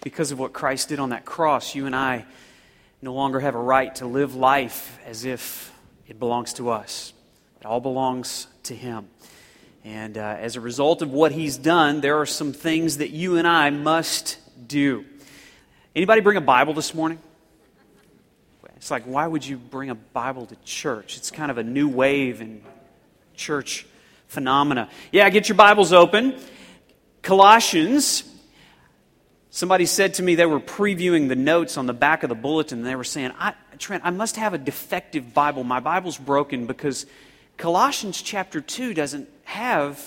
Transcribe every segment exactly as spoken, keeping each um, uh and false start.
Because of what Christ did on that cross, you and I no longer have a right to live life as if it belongs to us. It all belongs to Him. And uh, as a result of what He's done, there are some things that you and I must do. Anybody bring a Bible this morning? It's like, why would you bring a Bible to church? It's kind of a new wave in church phenomena. Yeah, get your Bibles open. Colossians. Somebody said to me they were previewing the notes on the back of the bulletin, and they were saying, I, Trent, I must have a defective Bible. My Bible's broken because Colossians chapter two doesn't have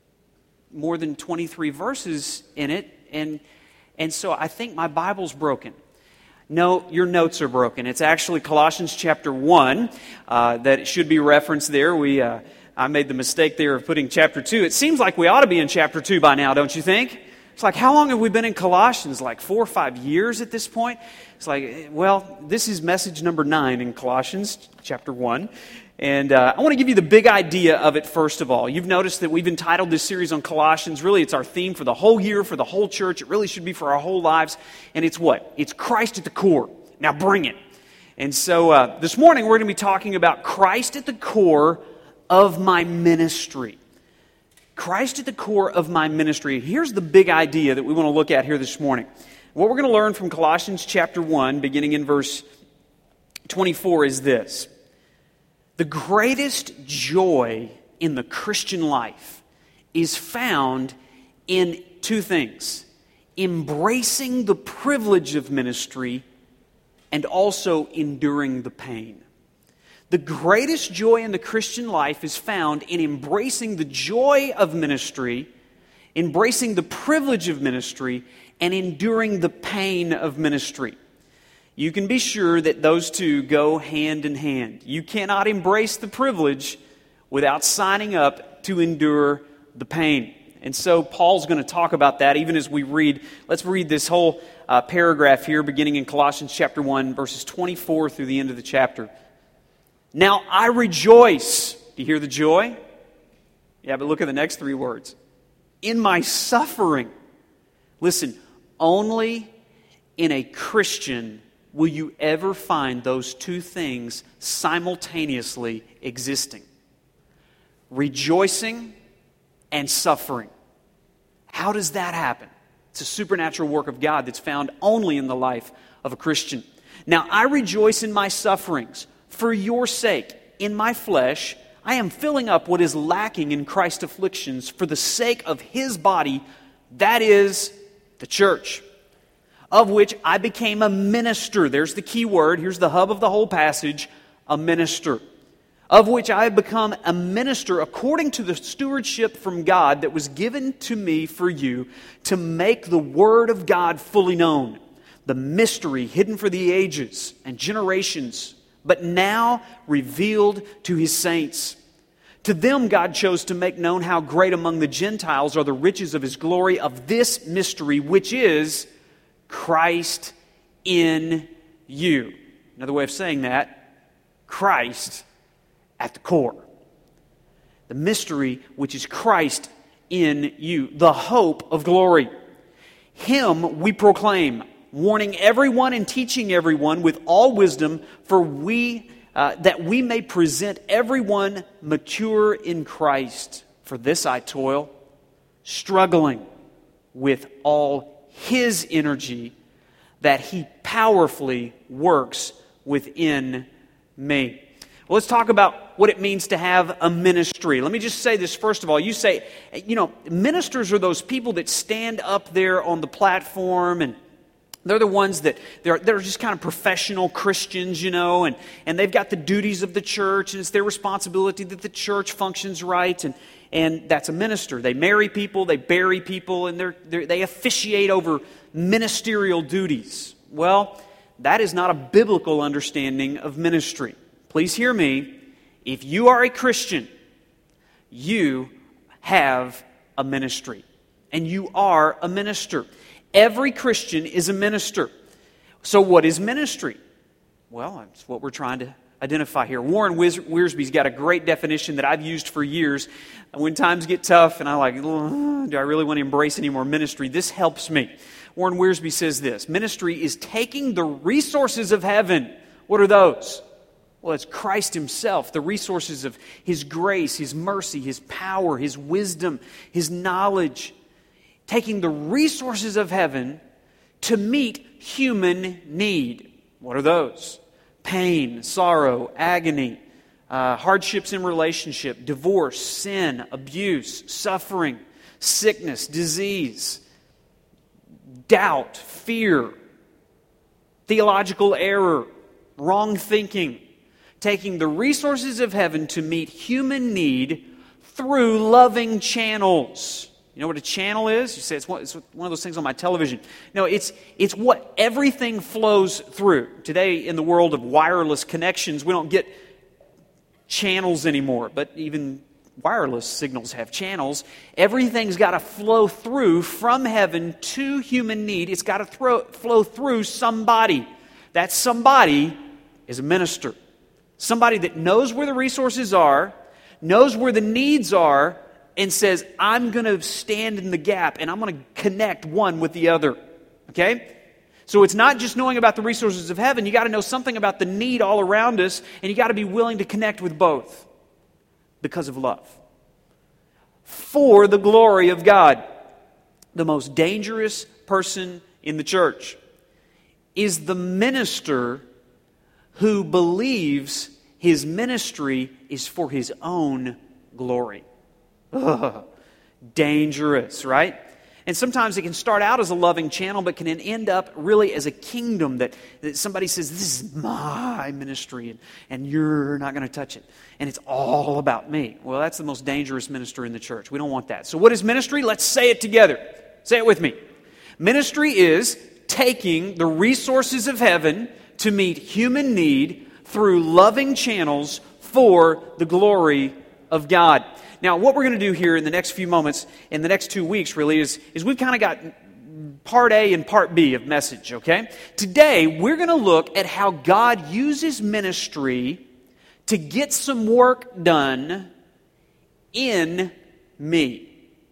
more than twenty-three verses in it, and, and so I think my Bible's broken. No, your notes are broken. It's actually Colossians chapter one uh, that it should be referenced there. We, uh, I made the mistake there of putting chapter two. It seems like we ought to be in chapter two by now, don't you think? It's like, how long have we been in Colossians? Like four or five years at this point? It's like, well, this is message number nine in Colossians chapter one. And uh, I want to give you the big idea of it first of all. You've noticed that we've entitled this series on Colossians. Really, it's our theme for the whole year, for the whole church. It really should be for our whole lives. And it's what? It's Christ at the core. Now bring it. And so uh, this morning we're going to be talking about Christ at the core of my ministry. Christ at the core of my ministry. Here's the big idea that we want to look at here this morning. What we're going to learn from Colossians chapter one, beginning in verse twenty-four, is this. The greatest joy in the Christian life is found in two things: embracing the privilege of ministry and also enduring the pain. The greatest joy in the Christian life is found in embracing the joy of ministry, embracing the privilege of ministry, and enduring the pain of ministry. You can be sure that those two go hand in hand. You cannot embrace the privilege without signing up to endure the pain. And so Paul's going to talk about that even as we read. Let's read this whole uh, paragraph here beginning in Colossians chapter one, verses twenty-four through the end of the chapter. Now I rejoice. Do you hear the joy? Yeah, but look at the next three words. In my suffering. Listen, only in a Christian will you ever find those two things simultaneously existing. Rejoicing and suffering. How does that happen? It's a supernatural work of God that's found only in the life of a Christian. Now, I rejoice in my sufferings for your sake. In my flesh, I am filling up what is lacking in Christ's afflictions for the sake of His body, that is, the church, of which I became a minister. There's the key word. Here's the hub of the whole passage, a minister. Of which I have become a minister according to the stewardship from God that was given to me for you to make the word of God fully known, the mystery hidden for the ages and generations, but now revealed to His saints. To them God chose to make known how great among the Gentiles are the riches of His glory of this mystery, which is Christ in you. Another way of saying that, Christ at the core. The mystery which is Christ in you, the hope of glory. Him we proclaim, warning everyone and teaching everyone with all wisdom, for we uh, that we may present everyone mature in Christ. For this I toil, struggling with all His energy that He powerfully works within me. Well, let's talk about what it means to have a ministry. Let me just say this first of all. You say, you know, ministers are those people that stand up there on the platform, and they're the ones that they're they're just kind of professional Christians, you know, and, and they've got the duties of the church, and it's their responsibility that the church functions right, and and that's a minister. They marry people, they bury people, and they're, they're they officiate over ministerial duties. Well, that is not a biblical understanding of ministry. Please hear me. If you are a Christian, you have a ministry, and you are a minister. Every Christian is a minister. So what is ministry? Well, that's what we're trying to identify here. Warren Wiersbe's got a great definition that I've used for years. When times get tough and I'm like, do I really want to embrace any more ministry? This helps me. Warren Wiersbe says this: ministry is taking the resources of heaven. What are those? Well, it's Christ himself, the resources of his grace, his mercy, his power, his wisdom, his knowledge. Taking the resources of heaven to meet human need. What are those? Pain, sorrow, agony, uh, hardships in relationship, divorce, sin, abuse, suffering, sickness, disease, doubt, fear, theological error, wrong thinking. Taking the resources of heaven to meet human need through loving channels. You know what a channel is? You say it's one, it's one of those things on my television. No, it's, it's what everything flows through. Today, in the world of wireless connections, we don't get channels anymore, but even wireless signals have channels. Everything's got to flow through from heaven to human need. It's got to throw, flow through somebody. That somebody is a minister. Somebody that knows where the resources are, knows where the needs are, and says, I'm going to stand in the gap and I'm going to connect one with the other. Okay? So it's not just knowing about the resources of heaven. You got to know something about the need all around us, and you got to be willing to connect with both because of love. For the glory of God. The most dangerous person in the church is the minister who believes his ministry is for his own glory. Ugh, dangerous, right? And sometimes it can start out as a loving channel, but can end up really as a kingdom that, that somebody says, this is my ministry, and, and you're not going to touch it. And it's all about me. Well, that's the most dangerous minister in the church. We don't want that. So what is ministry? Let's say it together. Say it with me. Ministry is taking the resources of heaven to meet human need through loving channels for the glory of God. Now, what we're going to do here in the next few moments, in the next two weeks really, is, is we've kind of got part A and part B of message, okay? Today, we're going to look at how God uses ministry to get some work done in me.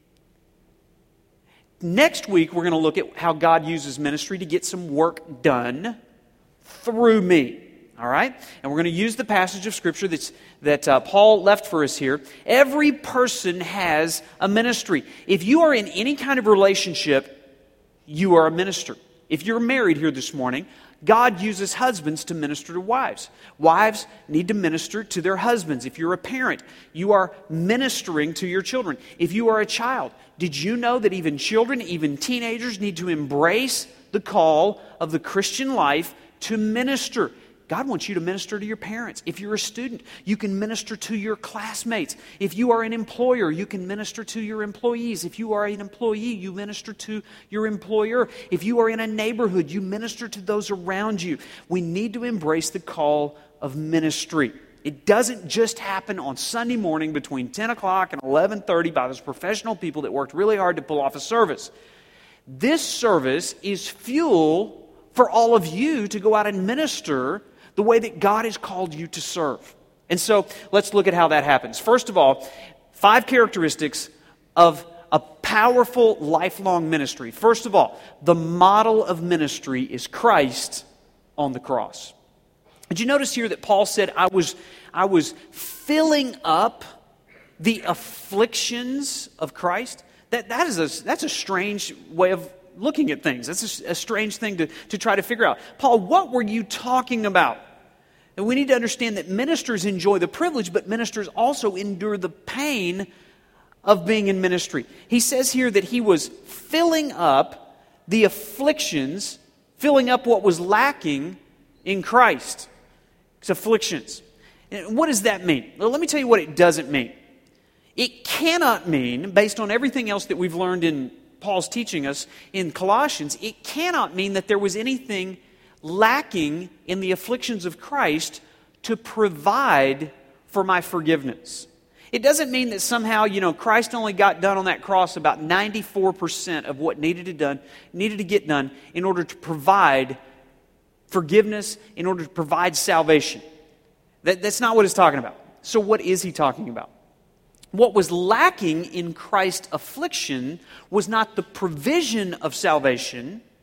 Next week, we're going to look at how God uses ministry to get some work done through me. All right? And we're going to use the passage of Scripture that's, that uh, Paul left for us here. Every person has a ministry. If you are in any kind of relationship, you are a minister. If you're married here this morning, God uses husbands to minister to wives. Wives need to minister to their husbands. If you're a parent, you are ministering to your children. If you are a child, did you know that even children, even teenagers need to embrace the call of the Christian life to minister? God wants you to minister to your parents. If you're a student, you can minister to your classmates. If you are an employer, you can minister to your employees. If you are an employee, you minister to your employer. If you are in a neighborhood, you minister to those around you. We need to embrace the call of ministry. It doesn't just happen on Sunday morning between ten o'clock and eleven thirty by those professional people that worked really hard to pull off a service. This service is fuel for all of you to go out and minister the way that God has called you to serve. And so let's look at how that happens. First of all, five characteristics of a powerful lifelong ministry. First of all, the model of ministry is Christ on the cross. Did you notice here that Paul said, I was, I was filling up the afflictions of Christ? That, that is a, that's a strange way of looking at things. That's a, a strange thing to, to try to figure out. Paul, what were you talking about? And we need to understand that ministers enjoy the privilege, but ministers also endure the pain of being in ministry. He says here that he was filling up the afflictions, filling up what was lacking in Christ. It's afflictions. And what does that mean? Well, let me tell you what it doesn't mean. It cannot mean, based on everything else that we've learned in Paul's teaching us in Colossians, it cannot mean that there was anything lacking in the afflictions of Christ to provide for my forgiveness. It doesn't mean that somehow, you know, Christ only got done on that cross about ninety-four percent of what needed to done, needed to get done in order to provide forgiveness, in order to provide salvation. That, that's not what he's talking about. So what is he talking about? What was lacking in Christ's affliction was not the provision of salvation,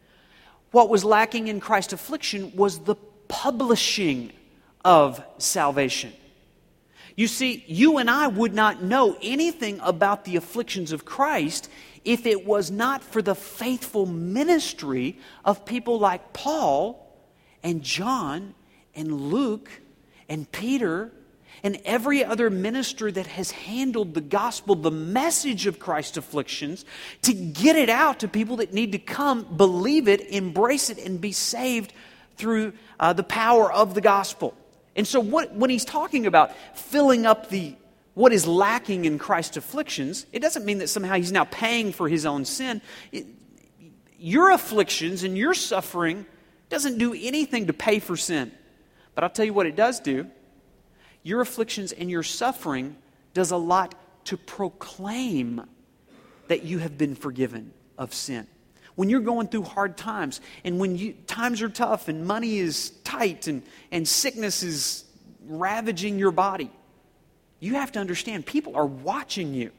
what was lacking in Christ's affliction was the publishing of salvation. You see, you and I would not know anything about the afflictions of Christ if it was not for the faithful ministry of people like Paul and John and Luke and Peter and every other minister that has handled the gospel, the message of Christ's afflictions, to get it out to people that need to come, believe it, embrace it, and be saved through uh, the power of the gospel. And so what, when he's talking about filling up the what is lacking in Christ's afflictions, it doesn't mean that somehow he's now paying for his own sin. It, your afflictions and your suffering doesn't do anything to pay for sin. But I'll tell you what it does do. Your afflictions and your suffering does a lot to proclaim that you have been forgiven of sin. When you're going through hard times, and when you, times are tough, and money is tight, and, and sickness is ravaging your body, you have to understand people are watching you.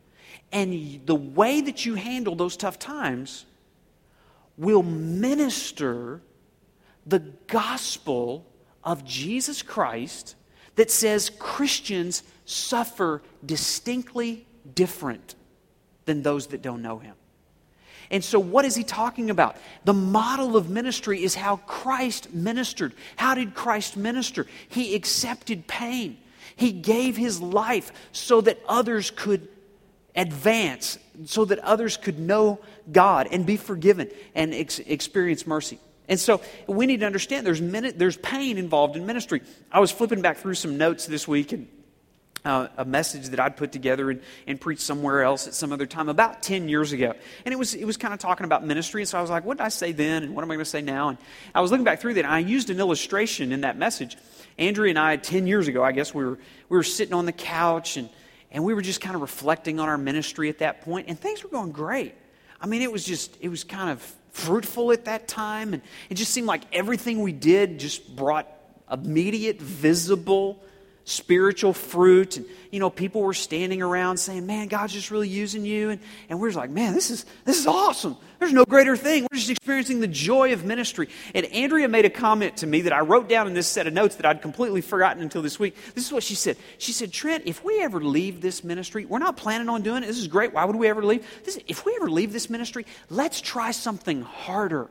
And the way that you handle those tough times will minister the gospel of Jesus Christ that says Christians suffer distinctly different than those that don't know Him. And so what is he talking about? The model of ministry is how Christ ministered. How did Christ minister? He accepted pain. He gave His life so that others could advance, so that others could know God and be forgiven and ex- experience mercy. And so we need to understand there's min- there's pain involved in ministry. I was flipping back through some notes this week, and Uh, a message that I'd put together and, and preached somewhere else at some other time about ten years ago. And it was it was kind of talking about ministry. And so I was like, what did I say then? And what am I going to say now? And I was looking back through that, and I used an illustration in that message. Andrea and I, ten years ago, I guess, we were we were sitting on the couch, and, and we were just kind of reflecting on our ministry at that point, and things were going great. I mean, it was just, it was kind of fruitful at that time, and it just seemed like everything we did just brought immediate, visible spiritual fruit. And you know, people were standing around saying, man, God's just really using you. And, and we're just like, man, this is this is awesome. There's no greater thing. We're just experiencing the joy of ministry. And Andrea made a comment to me that I wrote down in this set of notes that I'd completely forgotten until this week. This is what she said. She said, Trent, if we ever leave this ministry, we're not planning on doing it. This is great. Why would we ever leave? This, if we ever leave this ministry, let's try something harder.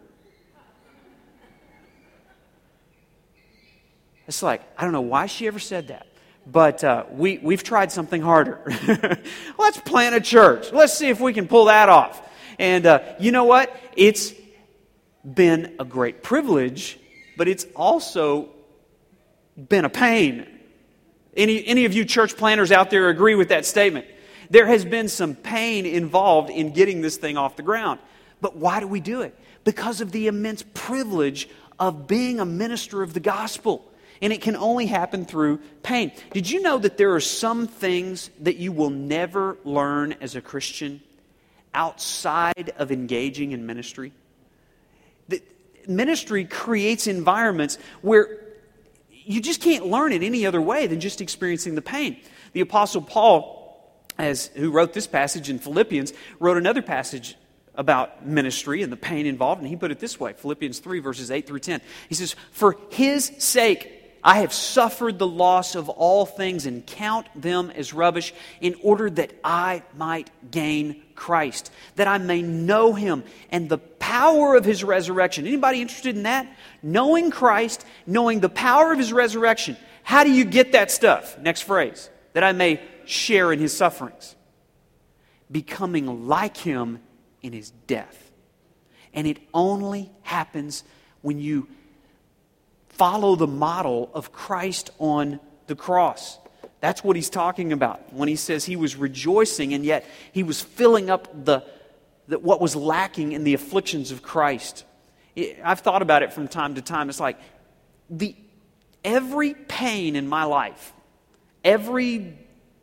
It's like, I don't know why she ever said that, but uh, we, we've tried something harder. Let's plant a church. Let's see if we can pull that off. And uh, you know what? It's been a great privilege, but it's also been a pain. Any, any of you church planners out there agree with that statement? There has been some pain involved in getting this thing off the ground. But why do we do it? Because of the immense privilege of being a minister of the gospel. And it can only happen through pain. Did you know that there are some things that you will never learn as a Christian outside of engaging in ministry? The ministry creates environments where you just can't learn it any other way than just experiencing the pain. The Apostle Paul, as who wrote this passage in Philippians, wrote another passage about ministry and the pain involved, and he put it this way, Philippians three, verses eight through ten. He says, for His sake I have suffered the loss of all things and count them as rubbish in order that I might gain Christ, that I may know Him and the power of His resurrection. Anybody interested in that? Knowing Christ, knowing the power of His resurrection. How do you get that stuff? Next phrase. That I may share in His sufferings. Becoming like Him in His death. And it only happens when you follow the model of Christ on the cross. That's what he's talking about when he says he was rejoicing and yet he was filling up the, the what was lacking in the afflictions of Christ. It, I've thought about it from time to time. It's like the every pain in my life, every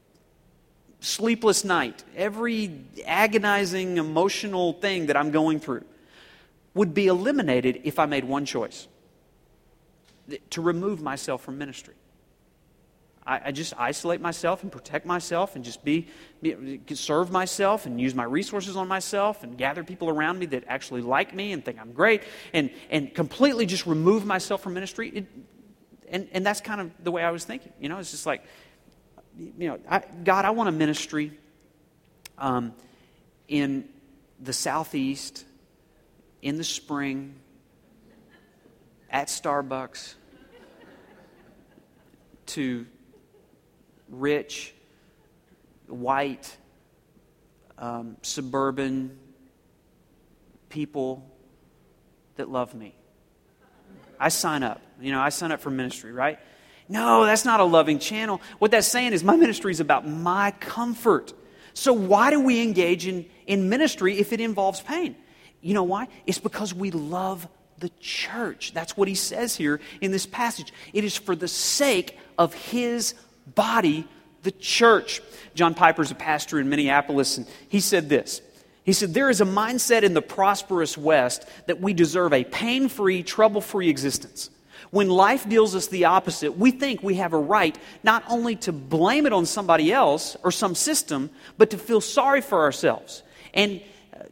sleepless night, every agonizing emotional thing that I'm going through would be eliminated if I made one choice. To remove myself from ministry. I, I just isolate myself and protect myself and just be, be serve myself and use my resources on myself and gather people around me that actually like me and think I'm great and, and completely just remove myself from ministry. It, and, and that's kind of the way I was thinking. You know, it's just like, you know, I, God, I want a ministry um, in the Southeast, in the spring, at Starbucks, to rich, white, um, suburban people that love me. I sign up. You know, I sign up for ministry, right? No, that's not a loving channel. What that's saying is my ministry is about my comfort. So why do we engage in, in ministry if it involves pain? You know why? It's because we love the church. That's what he says here in this passage. It is for the sake of his body, the church. John Piper's a pastor in Minneapolis, and he said this. He said, there is a mindset in the prosperous West that we deserve a pain-free, trouble-free existence. When life deals us the opposite, we think we have a right not only to blame it on somebody else or some system, but to feel sorry for ourselves. And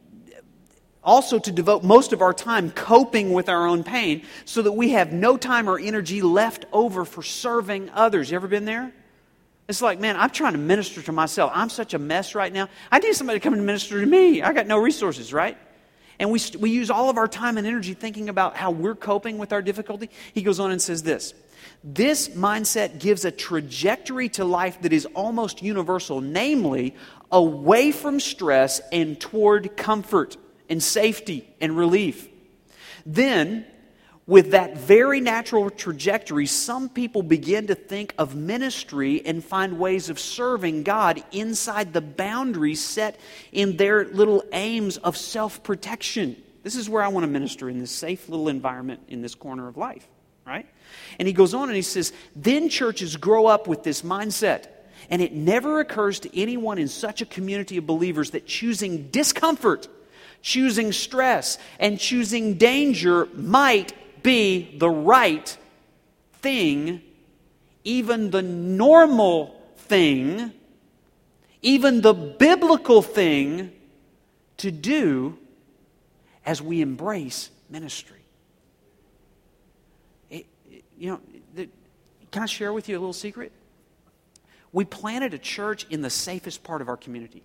also to devote most of our time coping with our own pain so that we have no time or energy left over for serving others. You ever been there? It's like, man, I'm trying to minister to myself. I'm such a mess right now. I need somebody to come and minister to me. I got no resources, right? And we we use all of our time and energy thinking about how we're coping with our difficulty. He goes on and says this. This mindset gives a trajectory to life that is almost universal, namely away from stress and toward comfort and safety and relief. Then, with that very natural trajectory, some people begin to think of ministry and find ways of serving God inside the boundaries set in their little aims of self-protection. This is where I want to minister, in this safe little environment in this corner of life, right? And he goes on and he says, then churches grow up with this mindset. And it never occurs to anyone in such a community of believers that choosing discomfort, choosing stress, and choosing danger might be the right thing, even the normal thing, even the biblical thing to do as we embrace ministry. It, it, you know, the, can I share with you a little secret? We planted a church in the safest part of our community.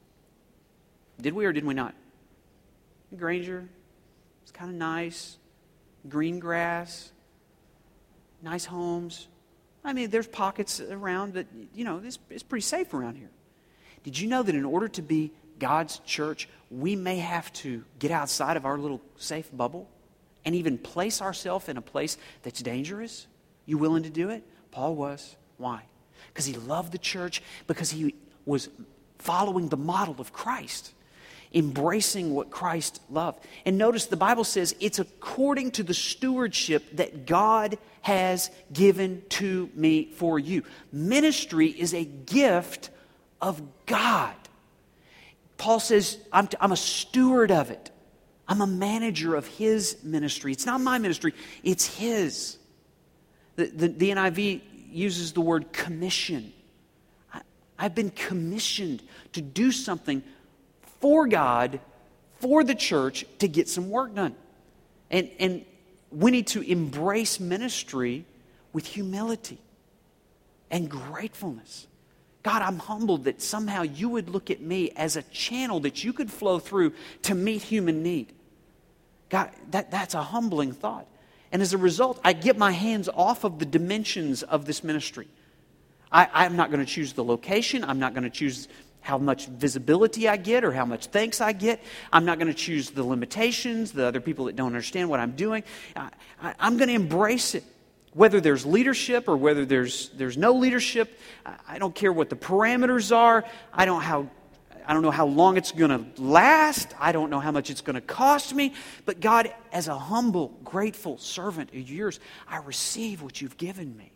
Did we or did we not? Granger. It's kind of nice. Green grass. Nice homes. I mean, there's pockets around that, you know, it's, it's pretty safe around here. Did you know that in order to be God's church, we may have to get outside of our little safe bubble and even place ourselves in a place that's dangerous? You willing to do it? Paul was. Why? Because he loved the church, because he was following the model of Christ, embracing what Christ loved. And notice the Bible says it's according to the stewardship that God has given to me for you. Ministry is a gift of God. Paul says, I'm, I'm a steward of it. I'm a manager of his ministry. It's not my ministry, it's his. The, the, the N I V uses the word commission. I, I've been commissioned to do something for God, for the church, to get some work done. And, and we need to embrace ministry with humility and gratefulness. God, I'm humbled that somehow you would look at me as a channel that you could flow through to meet human need. God, that, that's a humbling thought. And as a result, I get my hands off of the dimensions of this ministry. I, I'm not going to choose the location. I'm not going to choose how much visibility I get or how much thanks I get. I'm not going to choose the limitations, the other people that don't understand what I'm doing. I, I, I'm going to embrace it. Whether there's leadership or whether there's there's no leadership, I, I don't care what the parameters are. I don't how I don't know how long it's going to last. I don't know how much it's going to cost me. But God, as a humble, grateful servant of yours, I receive what you've given me.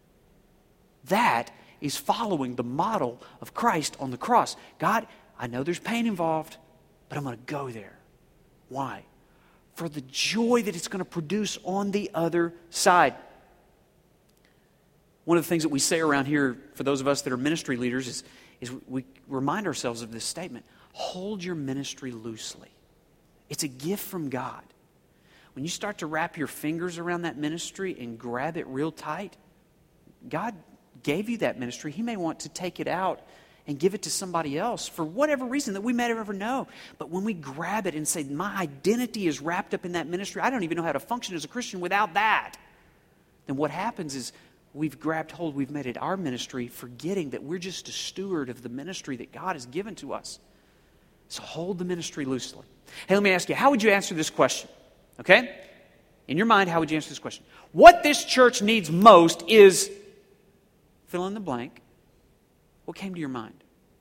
That is following the model of Christ on the cross. God, I know there's pain involved, but I'm going to go there. Why? For the joy that it's going to produce on the other side. One of the things that we say around here for those of us that are ministry leaders is, is we remind ourselves of this statement. Hold your ministry loosely. It's a gift from God. When you start to wrap your fingers around that ministry and grab it real tight, God gave you that ministry. He may want to take it out and give it to somebody else for whatever reason that we may never know. But when we grab it and say, my identity is wrapped up in that ministry, I don't even know how to function as a Christian without that, then what happens is we've grabbed hold, we've made it our ministry, forgetting that we're just a steward of the ministry that God has given to us. So hold the ministry loosely. Hey, let me ask you, how would you answer this question? Okay? In your mind, how would you answer this question? What this church needs most is fill in the blank. What came to your mind?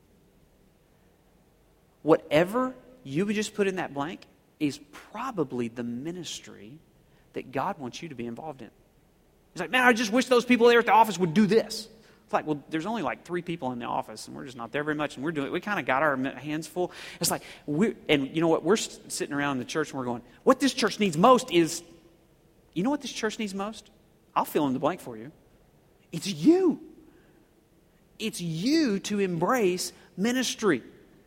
Whatever you would just put in that blank is probably the ministry that God wants you to be involved in. It's like, man, I just wish those people there at the office would do this. It's like, well, there's only like three people in the office, and we're just not there very much, and we're doing. We kind of got our hands full. It's like, we and you know what? We're sitting around in the church, and we're going, what this church needs most is, you know what this church needs most? I'll fill in the blank for you. It's you. It's you to embrace ministry.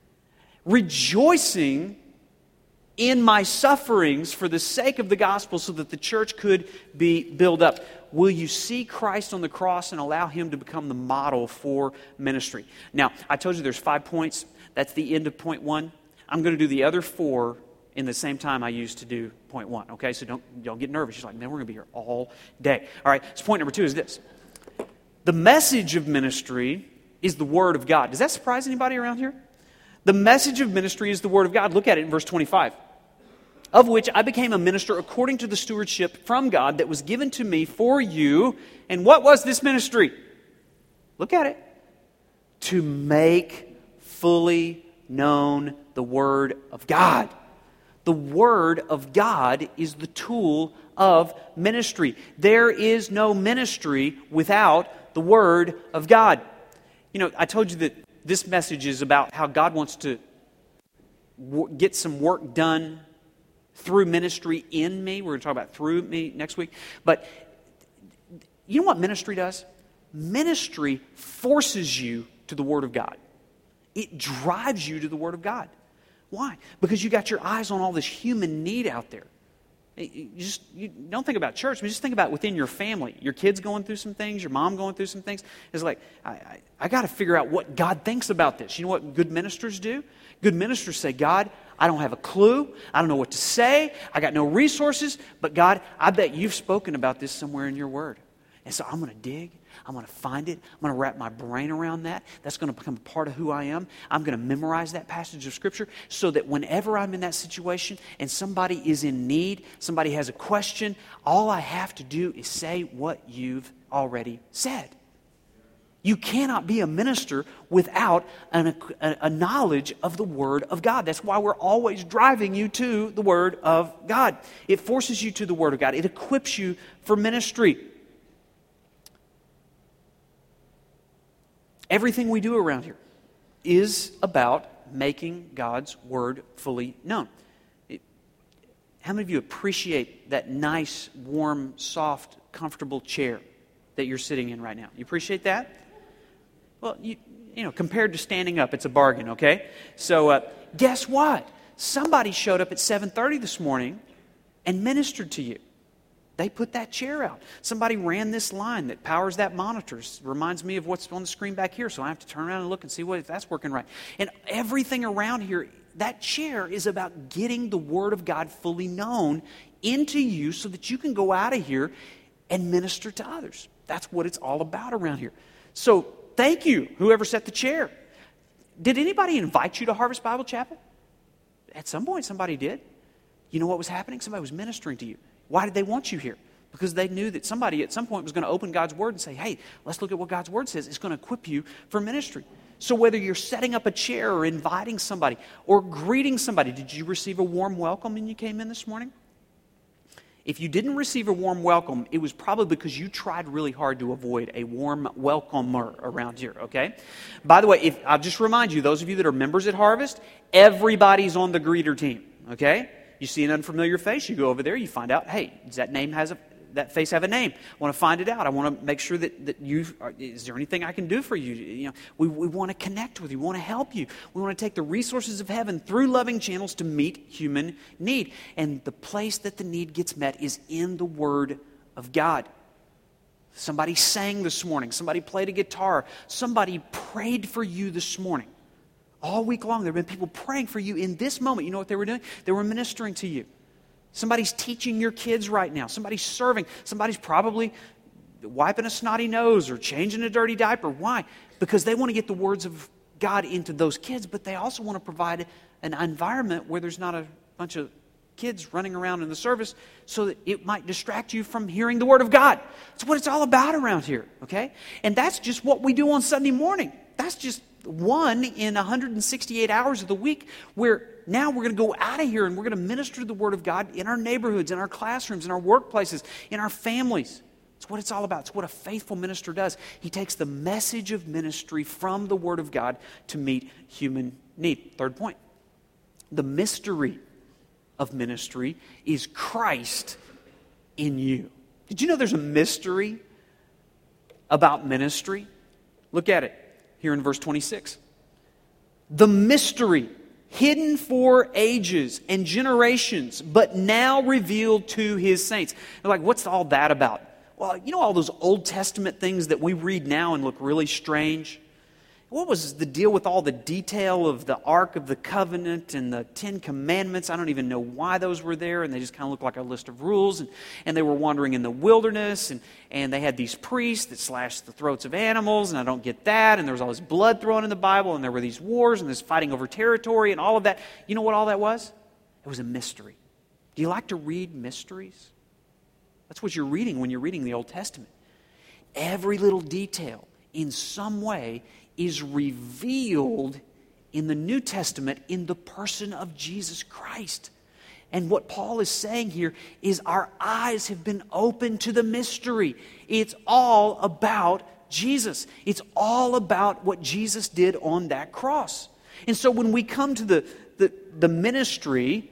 Rejoicing in my sufferings for the sake of the gospel so that the church could be built up. Will you see Christ on the cross and allow Him to become the model for ministry? Now, I told you there's five points. That's the end of point one. I'm going to do the other four in the same time I used to do point one. Okay, so don't, don't get nervous. You're like, man, we're going to be here all day. All right, so point number two is this. The message of ministry is the Word of God. Does that surprise anybody around here? The message of ministry is the Word of God. Look at it in verse twenty-five. Of which I became a minister according to the stewardship from God that was given to me for you. And what was this ministry? Look at it. To make fully known the Word of God. The Word of God is the tool of ministry. There is no ministry without the Word of God. You know, I told you that this message is about how God wants to get some work done through ministry in me. We're going to talk about through me next week. But you know what ministry does? Ministry forces you to the Word of God. It drives you to the Word of God. Why? Because you got your eyes on all this human need out there. You just you don't think about church, but just think about within your family. Your kids going through some things, your mom going through some things. It's like, I, I, I got to figure out what God thinks about this. You know what good ministers do? Good ministers say, God, I don't have a clue. I don't know what to say. I got no resources. But God, I bet you've spoken about this somewhere in your Word. And so I'm going to dig. I'm going to find it. I'm going to wrap my brain around that. That's going to become a part of who I am. I'm going to memorize that passage of Scripture so that whenever I'm in that situation and somebody is in need, somebody has a question, all I have to do is say what you've already said. You cannot be a minister without an, a, a knowledge of the Word of God. That's why we're always driving you to the Word of God. It forces you to the Word of God. It equips you for ministry. Everything we do around here is about making God's Word fully known. It, how many of you appreciate that nice, warm, soft, comfortable chair that you're sitting in right now? You appreciate that? Well, you, you know, compared to standing up, it's a bargain, okay? So uh, guess what? Somebody showed up at seven thirty this morning and ministered to you. They put that chair out. Somebody ran this line that powers that monitor. Reminds me of what's on the screen back here, so I have to turn around and look and see what if that's working right. And everything around here, that chair is about getting the Word of God fully known into you so that you can go out of here and minister to others. That's what it's all about around here. So thank you, whoever set the chair. Did anybody invite you to Harvest Bible Chapel? At some point, somebody did. You know what was happening? Somebody was ministering to you. Why did they want you here? Because they knew that somebody at some point was going to open God's Word and say, hey, let's look at what God's Word says. It's going to equip you for ministry. So whether you're setting up a chair or inviting somebody or greeting somebody, did you receive a warm welcome when you came in this morning? If you didn't receive a warm welcome, it was probably because you tried really hard to avoid a warm welcomer around here, okay? By the way, if I'll just remind you, those of you that are members at Harvest, everybody's on the greeter team, okay? You see an unfamiliar face, you go over there, you find out, hey, does that name has a that face have a name? I want to find it out. I want to make sure that, that you, is there anything I can do for you? You know, we, we want to connect with you. We want to help you. We want to take the resources of heaven through loving channels to meet human need. And the place that the need gets met is in the Word of God. Somebody sang this morning. Somebody played a guitar. Somebody prayed for you this morning. All week long, there have been people praying for you in this moment. You know what they were doing? They were ministering to you. Somebody's teaching your kids right now. Somebody's serving. Somebody's probably wiping a snotty nose or changing a dirty diaper. Why? Because they want to get the words of God into those kids, but they also want to provide an environment where there's not a bunch of kids running around in the service so that it might distract you from hearing the Word of God. That's what it's all about around here, okay? And that's just what we do on Sunday morning. That's just one in one hundred sixty-eight hours of the week where now we're going to go out of here and we're going to minister the Word of God in our neighborhoods, in our classrooms, in our workplaces, in our families. It's what it's all about. It's what a faithful minister does. He takes the message of ministry from the Word of God to meet human need. Third point. The mystery of ministry is Christ in you. Did you know there's a mystery about ministry? Look at it here in verse twenty-six. The mystery hidden for ages and generations, but now revealed to His saints. They're like, what's all that about? Well, you know all those Old Testament things that we read now and look really strange? What was the deal with all the detail of the Ark of the Covenant and the Ten Commandments? I don't even know why those were there, and they just kind of look like a list of rules. And, and they were wandering in the wilderness, and, and they had these priests that slashed the throats of animals, and I don't get that. And there was all this blood thrown in the Bible, and there were these wars, and this fighting over territory, and all of that. You know what all that was? It was a mystery. Do you like to read mysteries? That's what you're reading when you're reading the Old Testament. Every little detail, in some way, is revealed in the New Testament in the person of Jesus Christ. And what Paul is saying here is our eyes have been opened to the mystery. It's all about Jesus. It's all about what Jesus did on that cross. And so when we come to the, the, the ministry,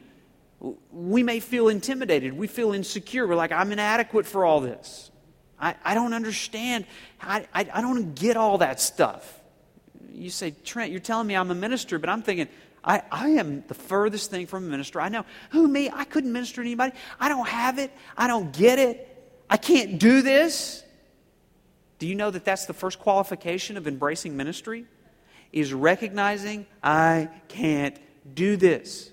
we may feel intimidated. We feel insecure. We're like, I'm inadequate for all this. I, I don't understand. I, I, I don't get all that stuff. You say, Trent, you're telling me I'm a minister, but I'm thinking, I, I am the furthest thing from a minister I know. Who, me? I couldn't minister to anybody. I don't have it. I don't get it. I can't do this. Do you know that that's the first qualification of embracing ministry? Is recognizing I can't do this.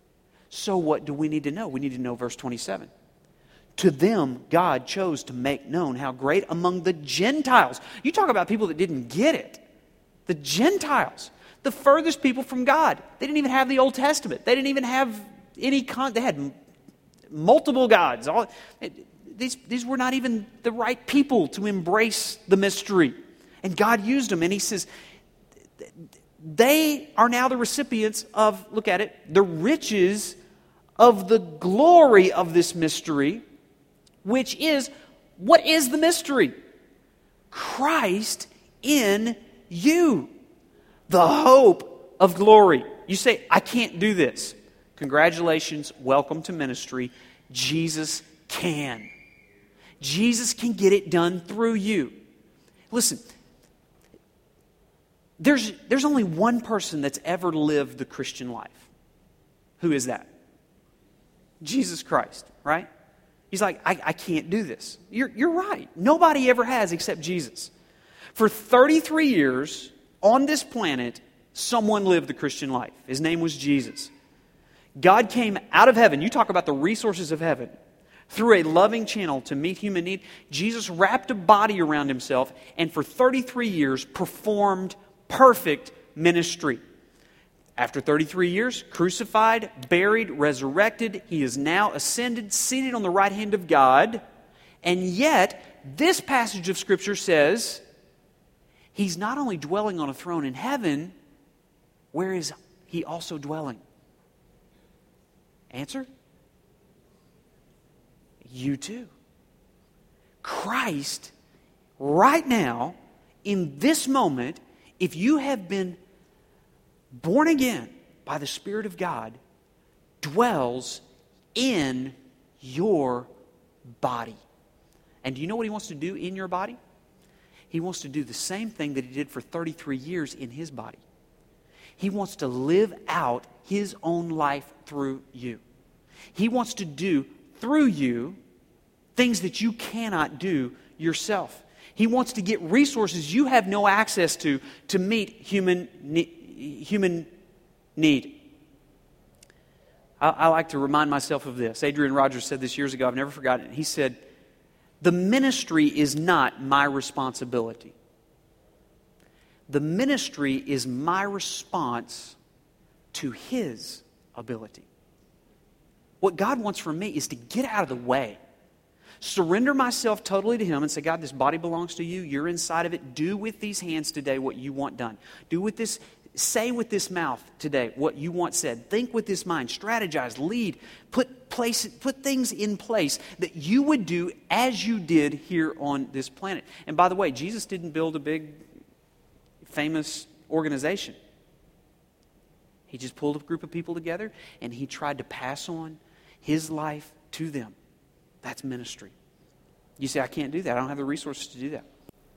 So what do we need to know? We need to know verse twenty-seven. To them, God chose to make known how great among the Gentiles. You talk about people that didn't get it. The Gentiles, the furthest people from God. They didn't even have the Old Testament. They didn't even have any, con- they had multiple gods. All, these, these were not even the right people to embrace the mystery. And God used them. And He says, they are now the recipients of, look at it, the riches of the glory of this mystery, which is, what is the mystery? Christ in you, the hope of glory. You say, I can't do this. Congratulations, welcome to ministry. Jesus can. Jesus can get it done through you. Listen, there's, there's only one person that's ever lived the Christian life. Who is that? Jesus Christ, right? He's like, I, I can't do this. You're, you're right. Nobody ever has except Jesus. For thirty-three years on this planet, someone lived the Christian life. His name was Jesus. God came out of heaven. You talk about the resources of heaven. Through a loving channel to meet human need, Jesus wrapped a body around Himself and for thirty-three years performed perfect ministry. After thirty-three years, crucified, buried, resurrected, He is now ascended, seated on the right hand of God. And yet, this passage of Scripture says, He's not only dwelling on a throne in heaven, where is He also dwelling? Answer? You too. Christ, right now, in this moment, if you have been born again by the Spirit of God, dwells in your body. And do you know what He wants to do in your body? He wants to do the same thing that He did for thirty-three years in His body. He wants to live out His own life through you. He wants to do through you things that you cannot do yourself. He wants to get resources you have no access to to meet human, ne- human need. I, I like to remind myself of this. Adrian Rogers said this years ago. I've never forgotten it. He said, "The ministry is not my responsibility. The ministry is my response to His ability." What God wants from me is to get out of the way. Surrender myself totally to Him and say, God, this body belongs to You. You're inside of it. Do with these hands today what You want done. Do with this, say with this mouth today what You want said. Think with this mind. Strategize, lead, put place, put things in place that You would do as You did here on this planet. And by the way, Jesus didn't build a big, famous organization. He just pulled a group of people together and He tried to pass on His life to them. That's ministry. You say, I can't do that. I don't have the resources to do that.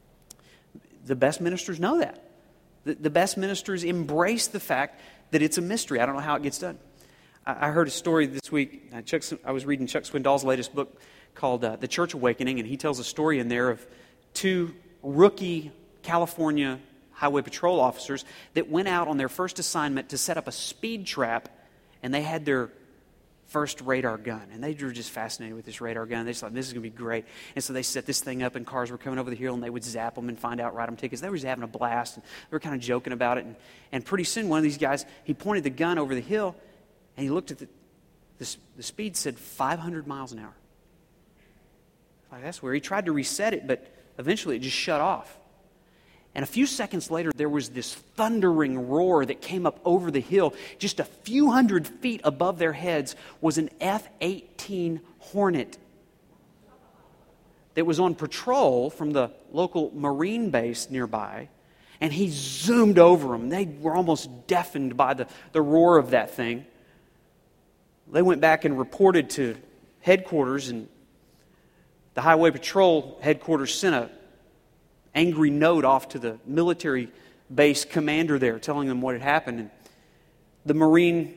The best ministers know that. The, the best ministers embrace the fact that it's a mystery. I don't know how it gets done. I, I heard a story this week. Uh, Chuck, I was reading Chuck Swindoll's latest book called uh, The Church Awakening, and he tells a story in there of two rookie California highway patrol officers that went out on their first assignment to set up a speed trap, and they had their first radar gun. And they were just fascinated with this radar gun. They just thought, this is going to be great. And so they set this thing up, and cars were coming over the hill, and they would zap them and find out, write them tickets. They were just having a blast, and they were kind of joking about it. And, and pretty soon, one of these guys, he pointed the gun over the hill, and he looked at the, the, the speed, said five hundred miles an hour. Like, that's where he tried to reset it, but eventually it just shut off. And a few seconds later, there was this thundering roar that came up over the hill. Just a few hundred feet above their heads was an F eighteen Hornet that was on patrol from the local Marine base nearby. And he zoomed over them. They were almost deafened by the, the roar of that thing. They went back and reported to headquarters, and the Highway Patrol headquarters sent a angry note off to the military base commander there, telling them what had happened. And the Marine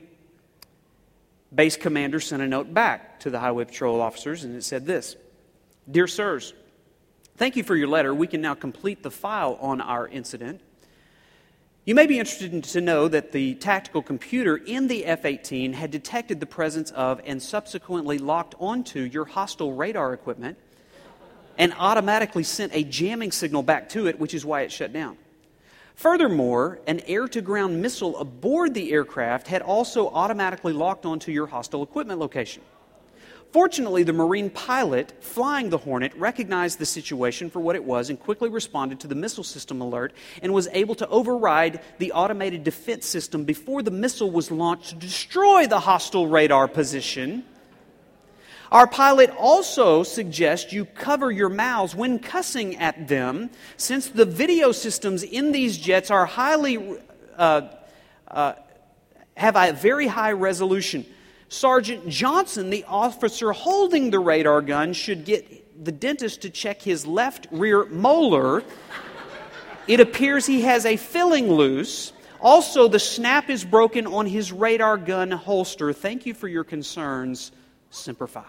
base commander sent a note back to the Highway Patrol officers, and it said this: Dear sirs, thank you for your letter. We can now complete the file on our incident. You may be interested to know that the tactical computer in the F eighteen had detected the presence of and subsequently locked onto your hostile radar equipment and automatically sent a jamming signal back to it, which is why it shut down. Furthermore, an air-to-ground missile aboard the aircraft had also automatically locked onto your hostile equipment location. Fortunately, the Marine pilot flying the Hornet recognized the situation for what it was and quickly responded to the missile system alert and was able to override the automated defense system before the missile was launched to destroy the hostile radar position. Our pilot also suggests you cover your mouths when cussing at them, since the video systems in these jets are highly uh, uh, have a very high resolution. Sergeant Johnson, the officer holding the radar gun, should get the dentist to check his left rear molar. It appears he has a filling loose. Also, the snap is broken on his radar gun holster. Thank you for your concerns. Semper Fi.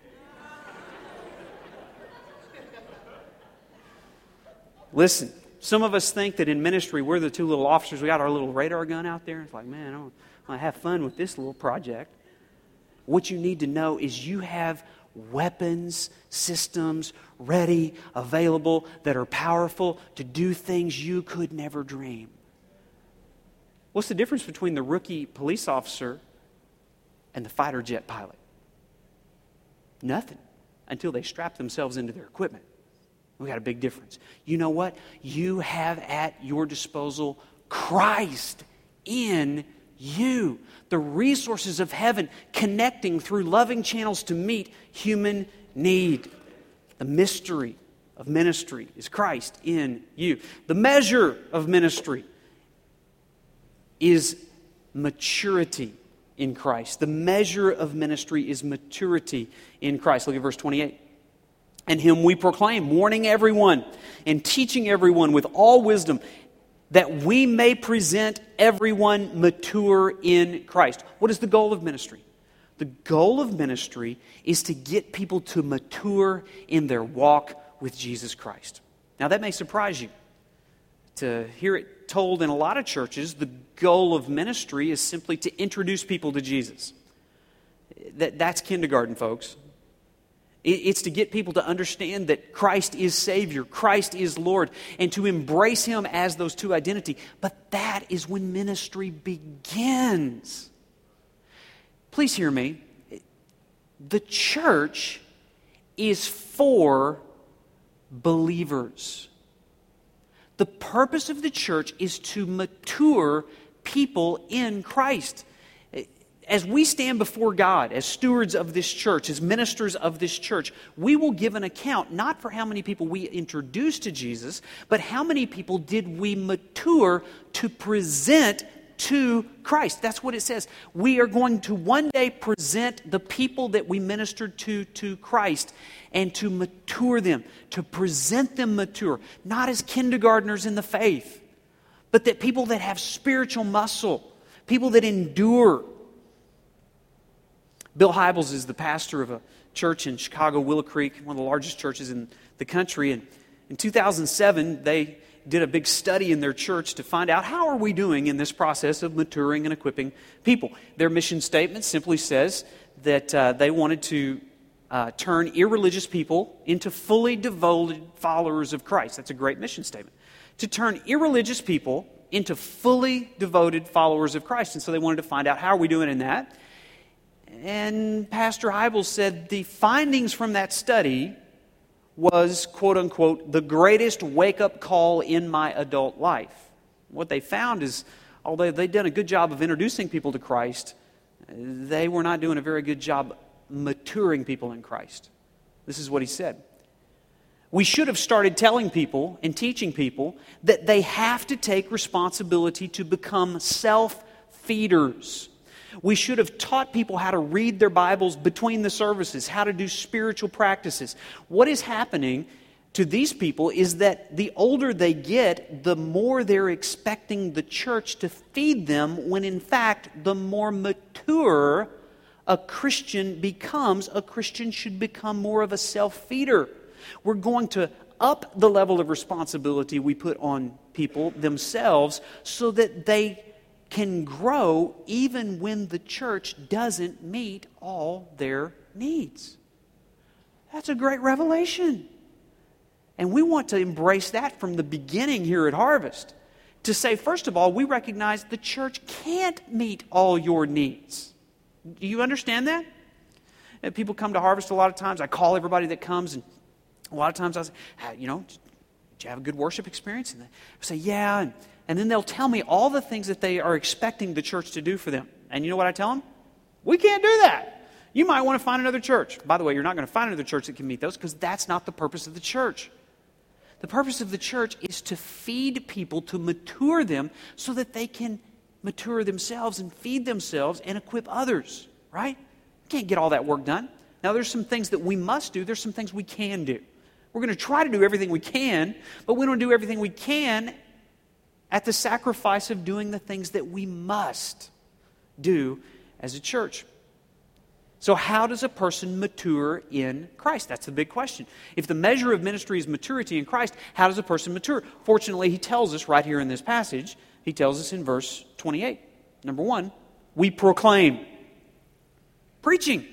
Listen, some of us think that in ministry we're the two little officers. We got our little radar gun out there. It's like, man, I want to have fun with this little project. What you need to know is you have weapons, systems ready, available, that are powerful to do things you could never dream. What's the difference between the rookie police officer and the fighter jet pilot? Nothing, until they strap themselves into their equipment. We got a big difference. You know what? You have at your disposal Christ in you. The resources of heaven connecting through loving channels to meet human need. The mystery of ministry is Christ in you. The measure of ministry is maturity in Christ. The measure of ministry is maturity in Christ. Look at verse twenty-eight. And him we proclaim, warning everyone and teaching everyone with all wisdom, that we may present everyone mature in Christ. What is the goal of ministry? The goal of ministry is to get people to mature in their walk with Jesus Christ. Now that may surprise you to hear it told in a lot of churches. The goal of ministry is simply to introduce people to Jesus. That, that's kindergarten, folks. It's to get people to understand that Christ is Savior, Christ is Lord, and to embrace Him as those two identities. But that is when ministry begins. Please hear me. The church is for believers. The purpose of the church is to mature people in Christ. As we stand before God, as stewards of this church, as ministers of this church, we will give an account not for how many people we introduced to Jesus, but how many people did we mature to present to Christ. That's what it says. We are going to one day present the people that we ministered to to Christ and to mature them, to present them mature, not as kindergartners in the faith, but that people that have spiritual muscle, people that endure. Bill Hybels is the pastor of a church in Chicago, Willow Creek, one of the largest churches in the country. And in two thousand seven, they did a big study in their church to find out how are we doing in this process of maturing and equipping people. Their mission statement simply says that uh, they wanted to uh, turn irreligious people into fully devoted followers of Christ. That's a great mission statement. To turn irreligious people into fully devoted followers of Christ. And so they wanted to find out how are we doing in that. And Pastor Hybels said the findings from that study was, quote unquote, the greatest wake-up call in my adult life. What they found is, although they'd done a good job of introducing people to Christ, they were not doing a very good job maturing people in Christ. This is what he said. We should have started telling people and teaching people that they have to take responsibility to become self-feeders. We should have taught people how to read their Bibles between the services, how to do spiritual practices. What is happening to these people is that the older they get, the more they're expecting the church to feed them, when in fact, the more mature a Christian becomes, a Christian should become more of a self-feeder. We're going to up the level of responsibility we put on people themselves so that they can grow even when the church doesn't meet all their needs. That's a great revelation. And we want to embrace that from the beginning here at Harvest. To say, first of all, we recognize the church can't meet all your needs. Do you understand that? And people come to Harvest a lot of times. I call everybody that comes, and a lot of times I say, hey, you know, did you have a good worship experience? And I say, yeah, and And then they'll tell me all the things that they are expecting the church to do for them. And you know what I tell them? We can't do that. You might want to find another church. By the way, you're not going to find another church that can meet those, because that's not the purpose of the church. The purpose of the church is to feed people, to mature them so that they can mature themselves and feed themselves and equip others, right? You can't get all that work done. Now, there's some things that we must do. There's some things we can do. We're going to try to do everything we can, but we don't do everything we can at the sacrifice of doing the things that we must do as a church. So how does a person mature in Christ? That's the big question. If the measure of ministry is maturity in Christ, how does a person mature? Fortunately, he tells us right here in this passage, he tells us in verse twenty-eight. Number one, we proclaim. Preaching.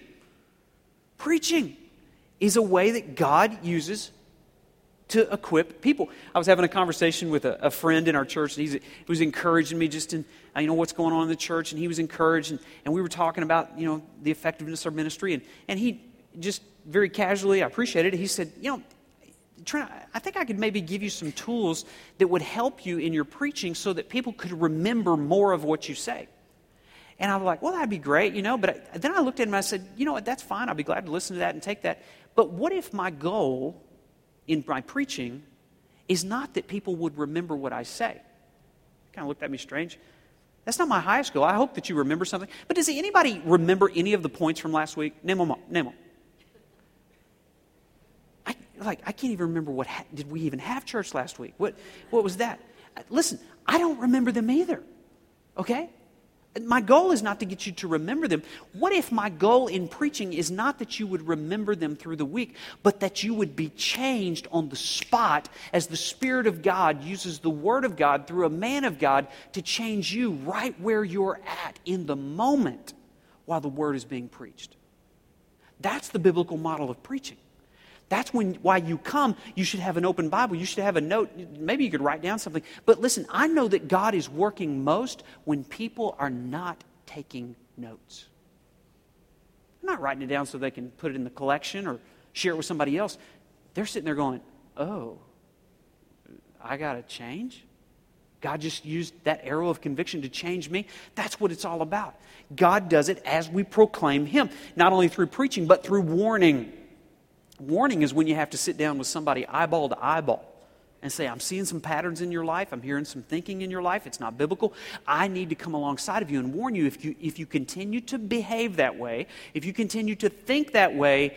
Preaching is a way that God uses to equip people. I was having a conversation with a, a friend in our church, and he's, he was encouraging me just in, you know, what's going on in the church, and he was encouraged, and, and we were talking about, you know, the effectiveness of ministry, and, and he just very casually, I appreciated it, he said, you know, Trent, I think I could maybe give you some tools that would help you in your preaching so that people could remember more of what you say. And I was like, well, that'd be great, you know, but I, then I looked at him and I said, you know what, that's fine, I'll be glad to listen to that and take that, but what if my goal in my preaching is not that people would remember what I say? He kind of looked at me strange. That's not my highest goal. I hope that you remember something. But does anybody remember any of the points from last week? Name them. Name them. I, like, I can't even remember what, ha- did we even have church last week? What, what was that? Listen, I don't remember them either, okay? My goal is not to get you to remember them. What if my goal in preaching is not that you would remember them through the week, but that you would be changed on the spot as the Spirit of God uses the Word of God through a man of God to change you right where you're at in the moment while the Word is being preached? That's the biblical model of preaching. That's when, why you come, you should have an open Bible. You should have a note. Maybe you could write down something. But listen, I know that God is working most when people are not taking notes. They're not writing it down so they can put it in the collection or share it with somebody else. They're sitting there going, oh, I got to change? God just used that arrow of conviction to change me? That's what it's all about. God does it as we proclaim Him, not only through preaching, but through warning. Warning is when you have to sit down with somebody eyeball to eyeball and say, I'm seeing some patterns in your life. I'm hearing some thinking in your life. It's not biblical. I need to come alongside of you and warn you. If you, if you continue to behave that way, if you continue to think that way,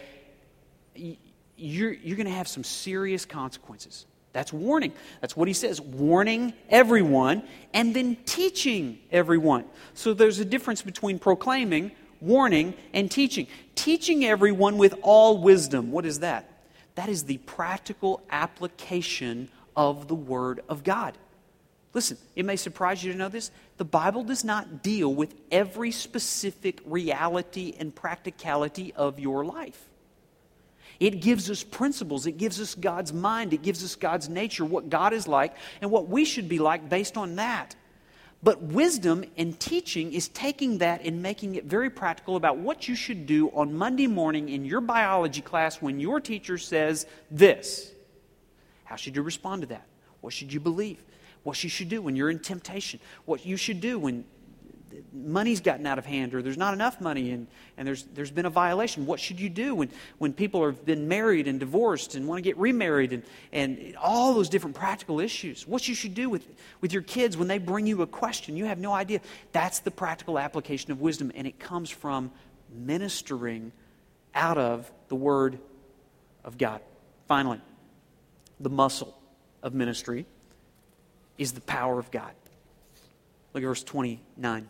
you're, you're going to have some serious consequences. That's warning. That's what he says, warning everyone and then teaching everyone. So there's a difference between proclaiming, warning, and teaching. Teaching everyone with all wisdom. What is that? That is the practical application of the Word of God. Listen, it may surprise you to know this. The Bible does not deal with every specific reality and practicality of your life. It gives us principles. It gives us God's mind. It gives us God's nature, what God is like, and what we should be like based on that. But wisdom and teaching is taking that and making it very practical about what you should do on Monday morning in your biology class when your teacher says this. How should you respond to that? What should you believe? What you should do when you're in temptation? What you should do when money's gotten out of hand or there's not enough money and, and there's there's been a violation? What should you do when, when people have been married and divorced and want to get remarried and, and all those different practical issues? What you should do with, with your kids when they bring you a question you have no idea? That's the practical application of wisdom, and it comes from ministering out of the Word of God. Finally, the muscle of ministry is the power of God. Look at verse twenty-nine.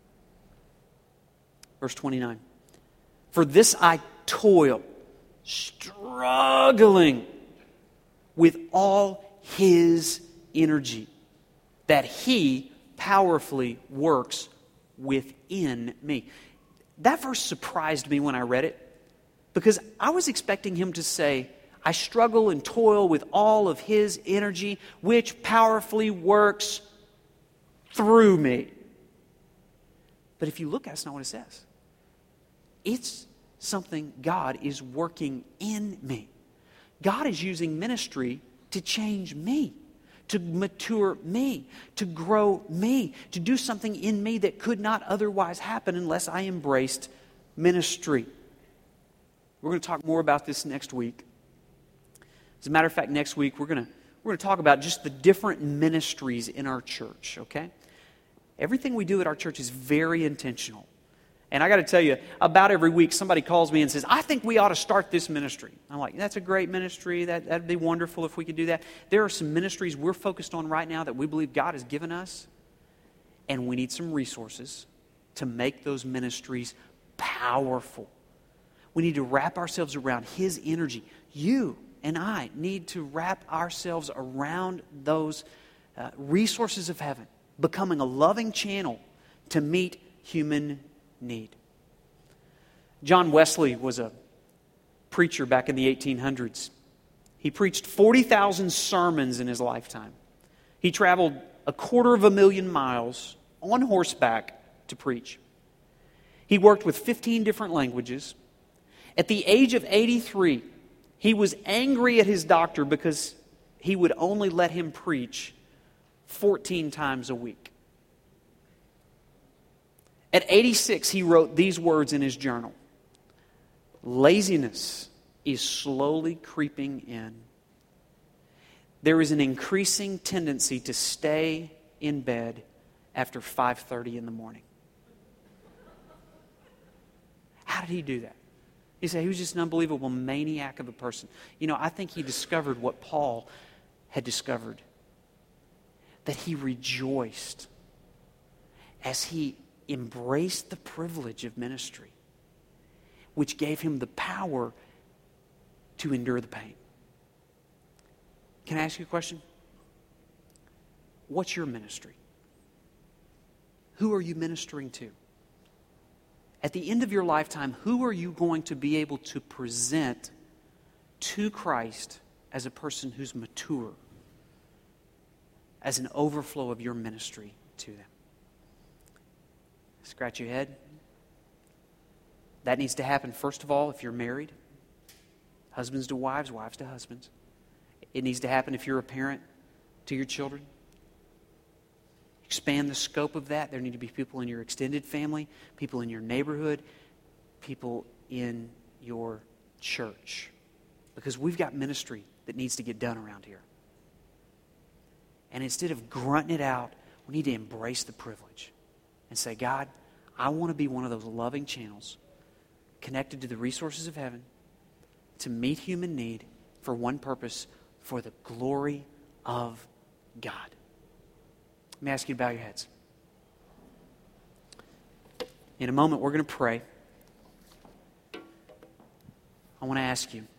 Verse twenty-nine. For this I toil, struggling with all His energy, that He powerfully works within me. That verse surprised me when I read it, because I was expecting him to say, I struggle and toil with all of His energy, which powerfully works through me. But if you look, that's not what it says. It's something God is working in me. God is using ministry to change me, to mature me, to grow me, to do something in me that could not otherwise happen unless I embraced ministry. We're going to talk more about this next week. As a matter of fact, next week we're going to we're going to talk about just the different ministries in our church, okay? Everything we do at our church is very intentional. And I got to tell you, about every week somebody calls me and says, I think we ought to start this ministry. I'm like, that's a great ministry. That, that'd be wonderful if we could do that. There are some ministries we're focused on right now that we believe God has given us, and we need some resources to make those ministries powerful. We need to wrap ourselves around His energy. You and I need to wrap ourselves around those uh, resources of heaven, becoming a loving channel to meet human need. John Wesley was a preacher back in the eighteen hundreds. He preached forty thousand sermons in his lifetime. He traveled a quarter of a million miles on horseback to preach. He worked with fifteen different languages. At the age of eighty-three, he was angry at his doctor because he would only let him preach fourteen times a week. At eighty-six, he wrote these words in his journal. Laziness is slowly creeping in. There is an increasing tendency to stay in bed after five thirty in the morning. How did he do that? You say, he was just an unbelievable maniac of a person. You know, I think he discovered what Paul had discovered. That he rejoiced as he embraced the privilege of ministry, which gave him the power to endure the pain. Can I ask you a question? What's your ministry? Who are you ministering to? At the end of your lifetime, who are you going to be able to present to Christ as a person who's mature, as an overflow of your ministry to them? Scratch your head. That needs to happen, first of all, if you're married. Husbands to wives, wives to husbands. It needs to happen if you're a parent to your children. Expand the scope of that. There need to be people in your extended family, people in your neighborhood, people in your church. Because we've got ministry that needs to get done around here. And instead of grunting it out, we need to embrace the privilege and say, God, I want to be one of those loving channels connected to the resources of heaven to meet human need for one purpose, for the glory of God. Let me ask you to bow your heads. In a moment, we're going to pray. I want to ask you,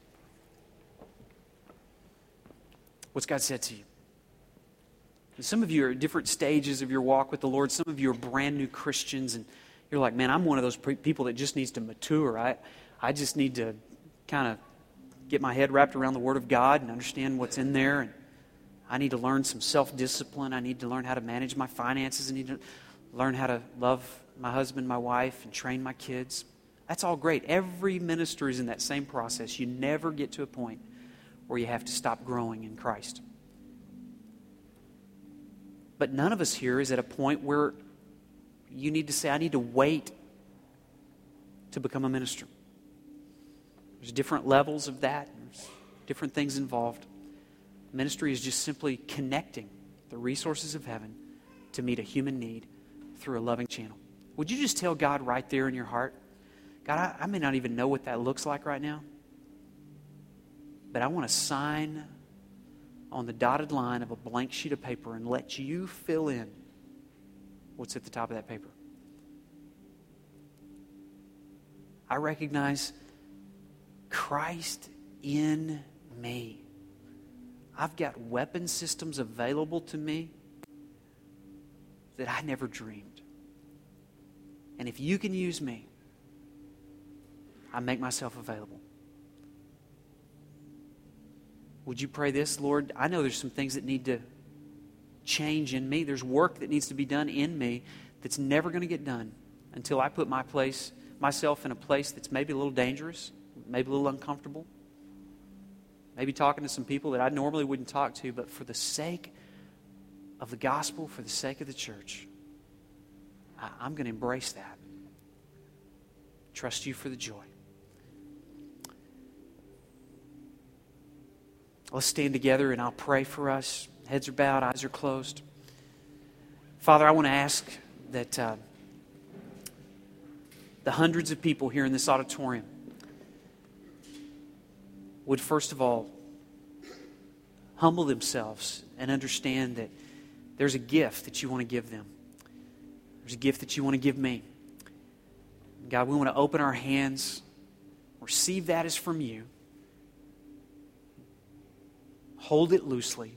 what's God said to you? And some of you are at different stages of your walk with the Lord. Some of you are brand new Christians, and you're like, man, I'm one of those pre- people that just needs to mature. I, I just need to kind of get my head wrapped around the Word of God and understand what's in there. And I need to learn some self-discipline. I need to learn how to manage my finances. I need to learn how to love my husband, my wife, and train my kids. That's all great. Every minister is in that same process. You never get to a point where you have to stop growing in Christ. But none of us here is at a point where you need to say, I need to wait to become a minister. There's different levels of that. There's different things involved. Ministry is just simply connecting the resources of heaven to meet a human need through a loving channel. Would you just tell God right there in your heart, God, I, I may not even know what that looks like right now, but I want to sign on the dotted line of a blank sheet of paper and let you fill in what's at the top of that paper. I recognize Christ in me. I've got weapon systems available to me that I never dreamed. And if you can use me, I make myself available. Would you pray this, Lord? I know there's some things that need to change in me. There's work that needs to be done in me that's never going to get done until I put my place, myself in a place that's maybe a little dangerous, maybe a little uncomfortable, maybe talking to some people that I normally wouldn't talk to, but for the sake of the gospel, for the sake of the church, I, I'm going to embrace that. Trust you for the joy. Let's stand together and I'll pray for us. Heads are bowed, eyes are closed. Father, I want to ask that uh, the hundreds of people here in this auditorium would first of all humble themselves and understand that there's a gift that you want to give them. There's a gift that you want to give me. God, we want to open our hands, receive that as from you. Hold it loosely.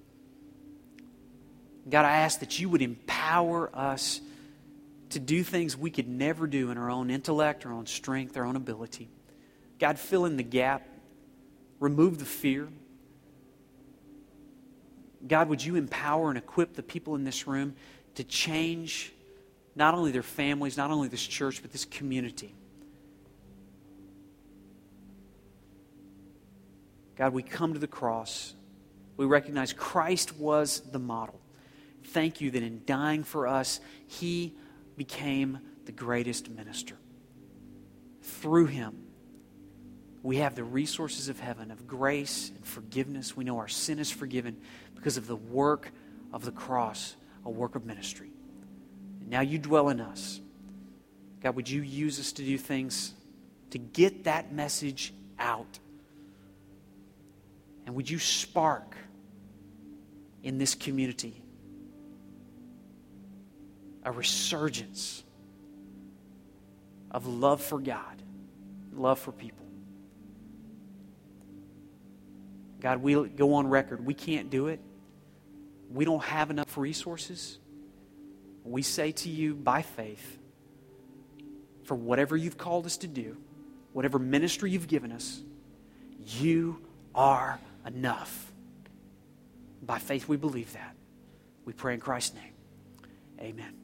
God, I ask that you would empower us to do things we could never do in our own intellect, our own strength, our own ability. God, fill in the gap. Remove the fear. God, would you empower and equip the people in this room to change not only their families, not only this church, but this community. God, we come to the cross. We recognize Christ was the model. Thank you that in dying for us, He became the greatest minister. Through Him, we have the resources of heaven, of grace and forgiveness. We know our sin is forgiven because of the work of the cross, a work of ministry. And now you dwell in us. God, would you use us to do things to get that message out. And would you spark in this community a resurgence of love for God, love for people. God, we go on record. We can't do it. We don't have enough resources. We say to you by faith, for whatever you've called us to do, whatever ministry you've given us, you are enough. By faith we believe that. We pray in Christ's name. Amen.